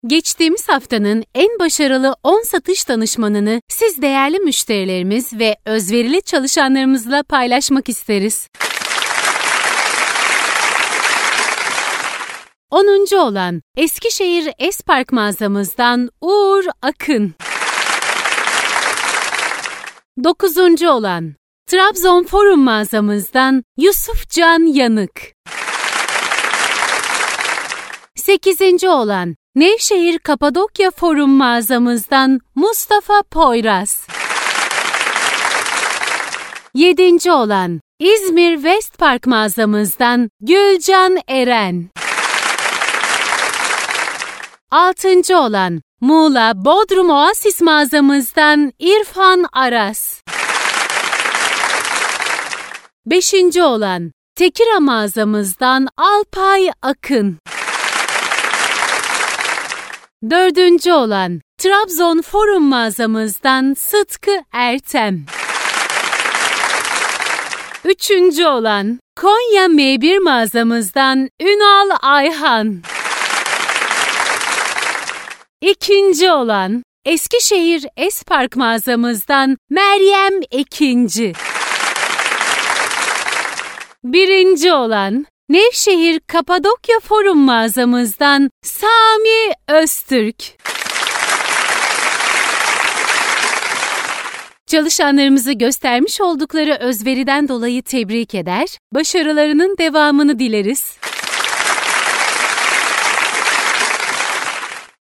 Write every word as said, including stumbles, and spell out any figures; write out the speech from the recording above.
Geçtiğimiz haftanın en başarılı on satış danışmanını siz değerli müşterilerimiz ve özverili çalışanlarımızla paylaşmak isteriz. onuncu olan Eskişehir Espark mağazamızdan Uğur Akın. dokuzuncu olan Trabzon Forum mağazamızdan Yusuf Can Yanık. sekizinci olan Nevşehir Kapadokya Forum mağazamızdan Mustafa Poyraz. yedinci olan İzmir West Park mağazamızdan Gülcan Eren. altıncı olan Muğla Bodrum Oasis mağazamızdan İrfan Aras. beşinci olan Tekira mağazamızdan Alpay Akın. dördüncü olan Trabzon Forum mağazamızdan Sıtkı Ertem. üçüncü olan Konya M bir mağazamızdan Ünal Ayhan. İkinci olan Eskişehir Espark mağazamızdan Meryem Ekinci. Birinci olan Nevşehir Kapadokya Forum mağazamızdan Sami Öztürk. Çalışanlarımızı göstermiş oldukları özveriden dolayı tebrik eder, başarılarının devamını dileriz.